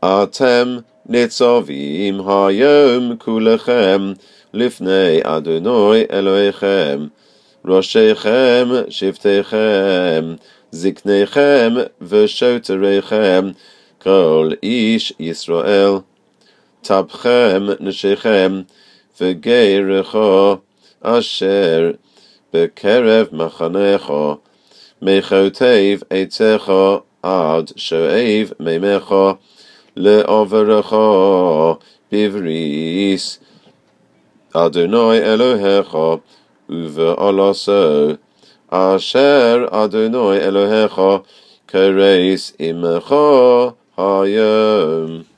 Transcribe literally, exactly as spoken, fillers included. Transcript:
אתם ניצבים היום כולכם לפני אדוני אלוהיכם, ראשיכם, שבטיכם, זקניכם ושוטריכם, כל איש ישראל, טפכם, נשיכם, וגרך אשר בקרב מחנך, מחוטב עציך עד שואב מימך, לעוברך בבריס אדוני אלוהיך ובעלסו, אשר אדוני אלוהיך כריס עמך היום.